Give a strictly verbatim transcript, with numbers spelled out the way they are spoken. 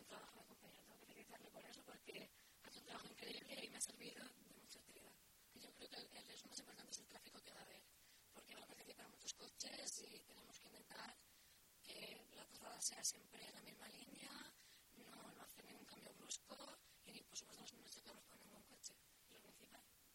trabajo de compañero, tengo que felicitarle por eso, porque hace un trabajo increíble y me ha servido de mucha utilidad. Yo creo que el, el riesgo más importante es el tráfico que va a haber, porque van a participar muchos coches y tenemos que intentar que la trazada sea siempre en la misma línea, no, no hacer ningún cambio brusco y por supuesto no nos chocarnos con ningún